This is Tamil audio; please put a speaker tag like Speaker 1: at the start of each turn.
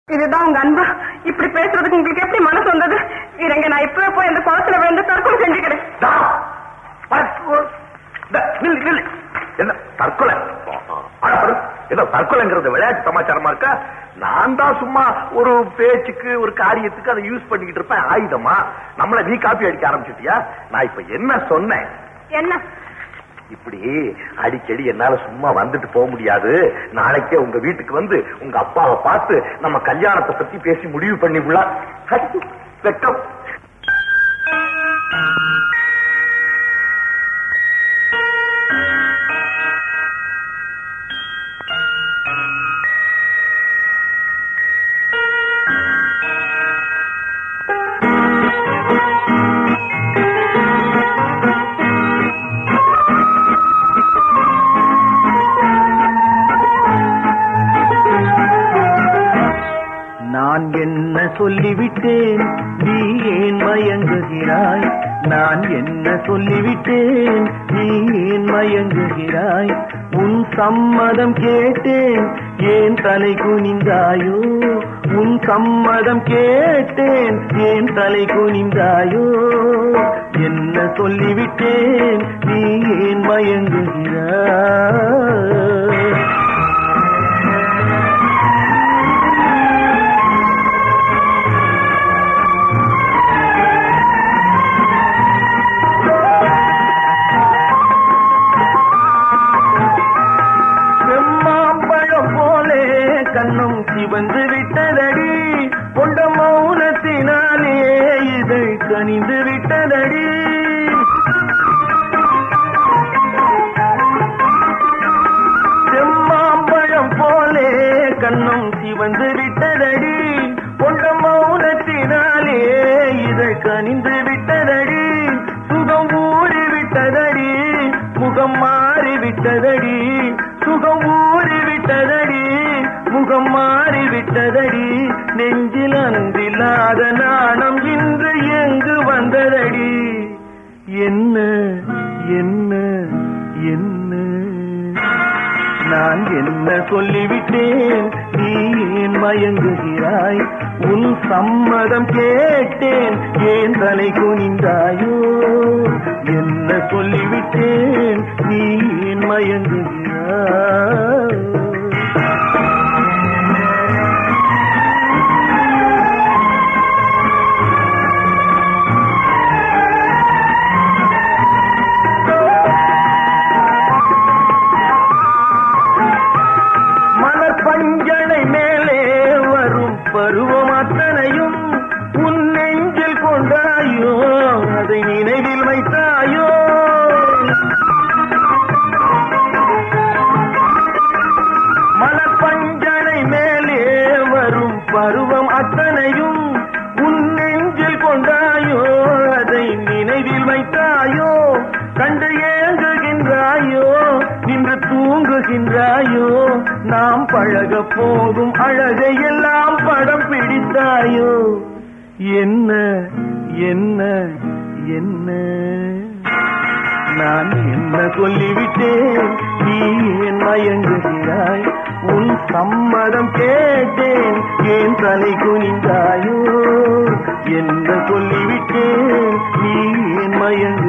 Speaker 1: இதுதான் உங்க அன்பா? இப்படி பேசுறதுக்கு உங்களுக்கு எப்படி மனசு வந்தது? இருங்க, நான் இப்பவே போய் அந்த குளத்துல விழுந்து தற்கொலை செஞ்சுக்கிறேன்.
Speaker 2: என்ன தற்கொலை? ஏதோ தற்கொலைங்கிறது விளையாட்டு சமாச்சாரமா இருக்கா? நான் தான் சும்மா ஒரு பேச்சுக்கு ஒரு காரியத்துக்கு அதை யூஸ் பண்ணிக்கிட்டு இருப்பேன். ஆயுதமா நம்மள நீ காப்பி அடிக்க ஆரம்பிச்சிட்டியா? நான் இப்ப என்ன சொன்னேன்?
Speaker 1: என்ன?
Speaker 2: இப்படி அடிக்கடி என்னால சும்மா வந்துட்டு போக முடியாது. நாளைக்கே உங்க வீட்டுக்கு வந்து உங்க அப்பாவை பார்த்து நம்ம கல்யாணத்தை பத்தி பேசி முடிவு பண்ணிவிடலாம். வெக்கம்.
Speaker 3: நான் என்ன சொல்லிவிட்டேன், நீ ஏன் மயங்குகிறாய்? நான் என்ன சொல்லிவிட்டேன், நீ ஏன் மயங்குகிறாய்? உன் சம்மதம் கேட்டேன், ஏன் தலை குனிந்தாயோ? உன் சம்மதம் கேட்டேன், ஏன் தலை குனிந்தாயோ? என்ன சொல்லிவிட்டேன், நீ ஏன் மயங்குகிறாய்? கண்ணும் சிவந்து விட்டதடி, கொண்ட மௌனத்தினாலே இதை கனிந்து விட்டதடி. செம்மாம்பழம் போலே கண்ணும் சிவந்து விட்டதடி, கொண்ட மௌனத்தினாலே இதை கனிந்து விட்டதடி. சுகம் ஊறி விட்டதடி, முகம் மாறி விட்டதடி. சுகம் ஊறி விட்டதடி, முகம் மாறிவிட்டதடி. நெஞ்சில் அன்றில்லாத நாணம் இன்று எங்கு வந்ததடி? என்ன என்ன என்ன? நான் என்ன சொல்லிவிட்டேன், நீ ஏன் மயங்குகிறாய்? உன் சம்மதம் கேட்டேன், ஏன் தலை குனிந்தாயோ? என்ன சொல்லிவிட்டேன், நீ ஏன் மயங்குகிறாய்? பஞ்சனை மேலே வரும் பருவம் அத்தனையும் உன் நெஞ்சில் கொண்டாயோ? அதை நினைவில் வைத்தாயோ? மலப்பஞ்சனை மேலே வரும் பருவம் அத்தனையும் உன் நெஞ்சில் கொண்டாயோ? அதை நினைவில் வைத்தாயோ? கண்டு ஏங்குகின்றாயோ, நின்று தூங்குகின்றாயோ? நாம் பழக போகும் அழகை எல்லாம் படம் பிடித்தாயோ? என்ன என்ன என்ன? நான் என்ன சொல்லிவிட்டேன், நீ ஏன் மயங்குகிறாய்? உன் சம்மதம் கேட்டேன், ஏன் தலை குனிந்தாயோ? என்ன சொல்லிவிட்டேன், நீ ஏன் மயங்கு